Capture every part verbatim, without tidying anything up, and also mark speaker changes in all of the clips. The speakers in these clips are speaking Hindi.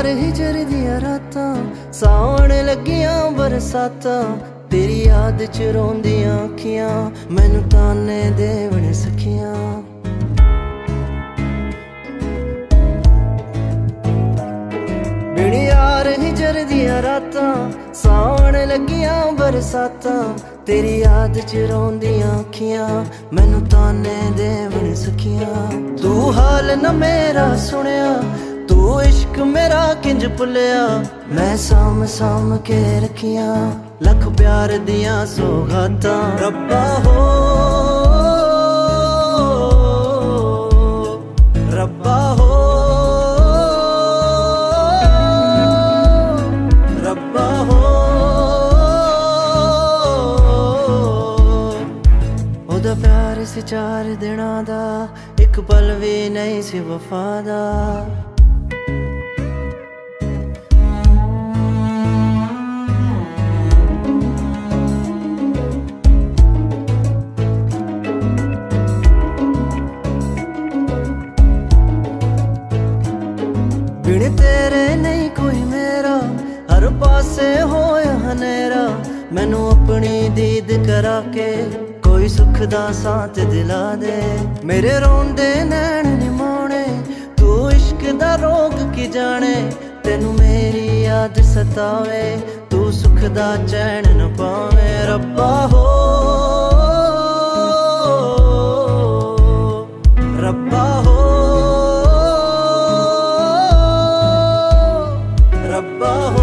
Speaker 1: हिजर दिया रातां सावन लगियां बरसातां तेरी याद च रोंदियां अखियां मैनू ताने देवण सखियां। बिन यार हिजर दिया रातां सावन लगियां बरसातां तेरी याद च रोंदियां अखियां मैनू ताने देवण सखियां। तू हाल न मेरा सुनिया तू इश्क मेरा किंज भुलिया मैं साम साम के रखियां लख प्यार दियां सौगातां। रब्बा हो रब्बा हो रब्बा हो ओदा प्यार सी चार दिनां दा एक पल भी नहीं सी वफा दा। बिन तेरे नहीं कोई मेरा हर पासे होया हनेरा मैनू अपनी दीद करा के कोई सुख दा साथ दिला दे। मेरे रोंदे नैन निमाने तू इश्क दा रोग की जाने तेनू मेरी याद सतावे तू सुख दा चैन न पावे। रब्बा हो रब्बा हो रब्बा हो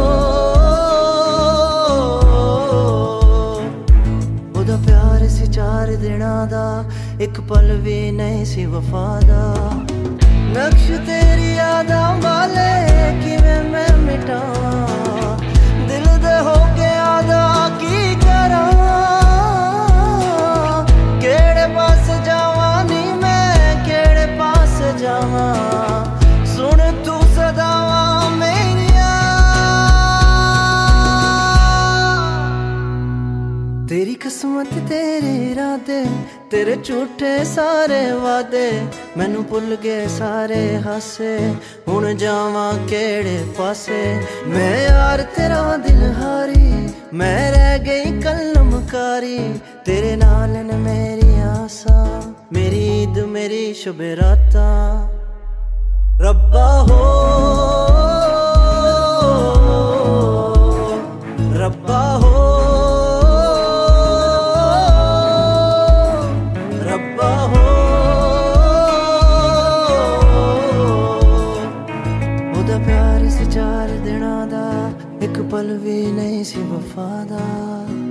Speaker 1: ओदा प्यार सी चार दिनां दा एक पल भी नहीं सी वफा दा। नक्श तेरी यादां वाले किवें मैं मिटावां दिल दे हो के आदा की करां केड़े पास जावां नी मैं केड़े पास जावां सुन तू सदावां तेरी किस्मत तेरे इरादे तेरे झूठे सारे वादे मैनू भुल गए सारे हासे हुण जावां केड़े पासे। मैं यार तेरा दिल हारी मैं रह गई कलमकारी तेरे नाल न मेरी आसा मेरी ईद मेरी शुभ रातां। रब्बा हो रब्बा हो रब्बा हो ओदा प्यार सी चार दिनां दा एक पल भी नहीं सी वफा दा।